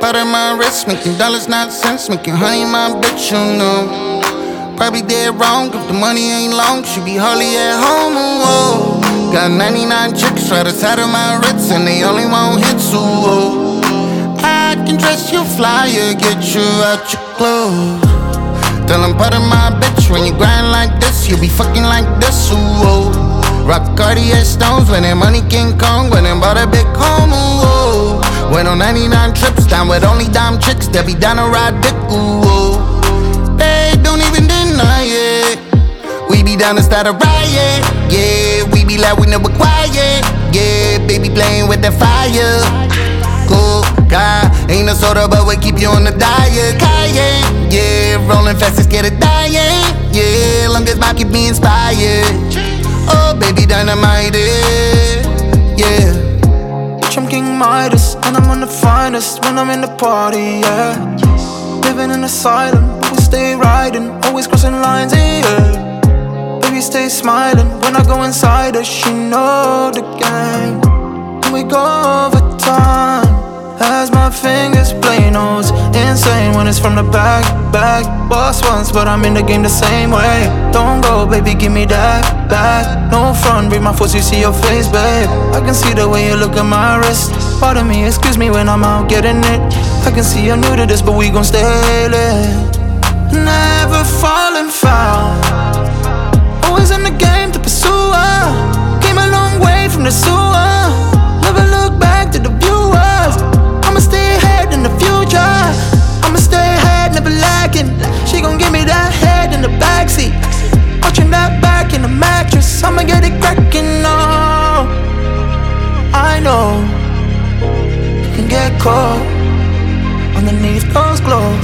butter my wrist, making dollars not cents, making honey my bitch, you know. Probably dead wrong if the money ain't long, she be hardly at home, oh. Got 99 chicks right outside of my Ritz, and they only want hits, oh. I can dress you flyer, get you out your clothes. Tell them part of my bitch, when you grind like this, you be fucking like this, ooh. Rock Cartier stones, when that money King Kong, when them bought a big home, ooh. Went on 99 trips, down with only dime chicks, that be down to ride dick, ooh. They don't even deny it. We be down to start a riot, yeah. We be like we never quiet, yeah. Baby playing with the fire. Cool guy, ain't no soda, but we keep you on the diet. Cayenne, yeah, rolling fast and scared of dying, yeah. Long as I keep me inspired. Oh, baby, dynamite, yeah. Bitch, I'm King Midas, and I'm on the finest when I'm in the party, yeah. Living in the silent, but we stay riding, always crossing lines, yeah. Baby, stay smiling when I go inside her, she know the game. And we go over time. As my fingers play notes, insane when it's from the back. Boss once, but I'm in the game the same way. Don't go, baby, give me that back. No front, read my thoughts, you see your face, babe. I can see the way you look at my wrist. Pardon me, excuse me when I'm out getting it. I can see you're new to this, but we gon' stay lit. Never falling foul, always in the game to pursue her. Came a long way from the sewer. Never look back to the viewers. I'ma stay ahead in the future. I'ma stay ahead, never lacking. She gon' give me that head in the backseat, watching that back in the mattress. I'ma get it crackin', no. I know you can get caught underneath those clothes,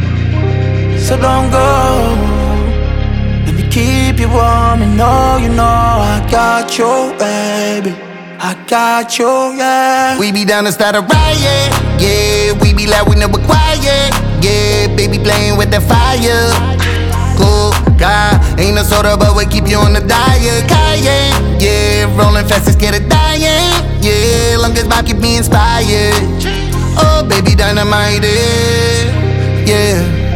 so don't go. Let me keep you warm and you know I got you, baby. I got you, yeah. We be down to start a riot, yeah. We be like we never quiet, yeah. Baby playing with the fire. Cool guy, ain't no soda, but we keep you on the diet. Cayenne, yeah. Rolling fast and scared of dying, yeah. Long as I keep me inspired. Oh, baby, dynamite, yeah.